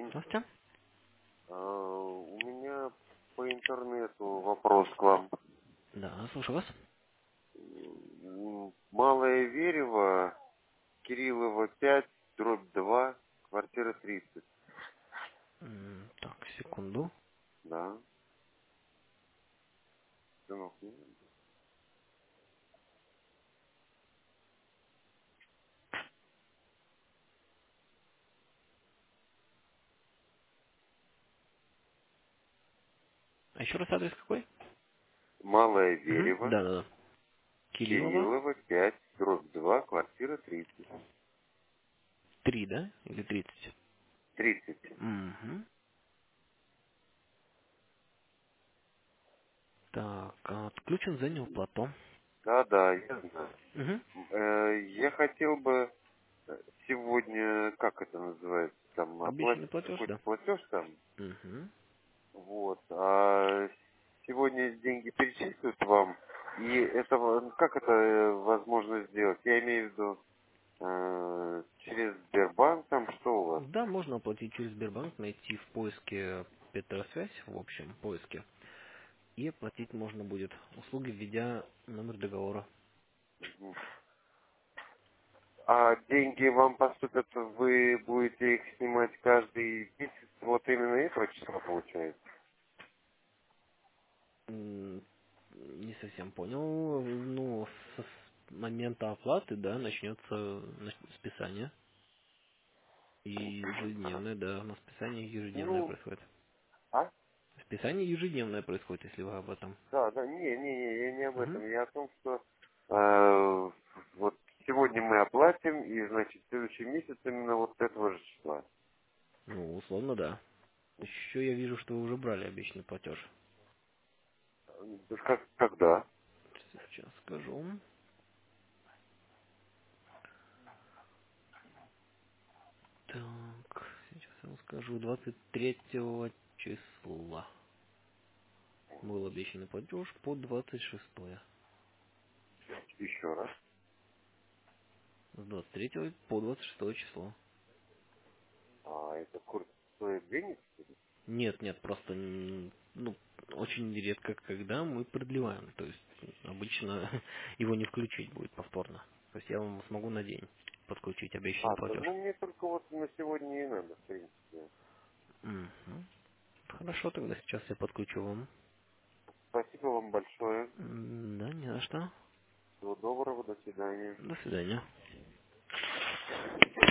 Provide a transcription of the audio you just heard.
Здравствуйте. У меня по интернету вопрос к вам. Да, слушаю вас. Малое Верево, Кириллова 5, дробь 2, квартира 30. Так, секунду. Да. Сынок, А еще раз адрес какой? Малое Угу. Верево, Да-да-да. Кириллова. Кириллова 5, дробь 2, квартира 30. 3, да? Или 30? 30. Угу. Так, отключен за неуплату. Да, я знаю. Угу. Я хотел бы сегодня, как это называется, там, Обещанный оплатить платеж, какой-то да. платеж там. Угу. Вот. А сегодня деньги перечислят вам, и это как это возможно сделать? Я имею в виду через Сбербанк, там что у вас? Да, можно оплатить через Сбербанк, найти в поиске Петросвязь, в общем поиске, и оплатить можно будет услуги, введя номер договора. Мгм. А деньги вам поступят, вы будете их снимать каждый месяц, вот именно этого числа получается? Не совсем понял. Ну, с момента оплаты, да, начнется списание. И ежедневное, да, у нас списание ежедневное Ну, происходит. а? Списание ежедневное происходит, если вы об этом. Да, я не об Угу. этом. Я о том, что э, вот сегодня мы оплатим, и, значит, следующий месяц именно вот этого же числа. Ну, условно, да. Еще я вижу, что вы уже брали обещанный платеж. Когда? Сейчас скажу. Так, сейчас я вам скажу. 23 числа был обещанный платеж по 26. Еще раз. С 23 по 26 число. А это курс стоит денег, что ли? Нет, нет, просто ну, очень редко, когда мы продлеваем. То есть обычно его не включить будет повторно. То есть я вам смогу на день подключить обещанный Да, платеж. ну мне только вот на сегодня и надо, в принципе. Мгм. Хорошо, тогда сейчас я подключу вам. Спасибо вам большое. Да, не за что. Всего доброго, до свидания. До свидания.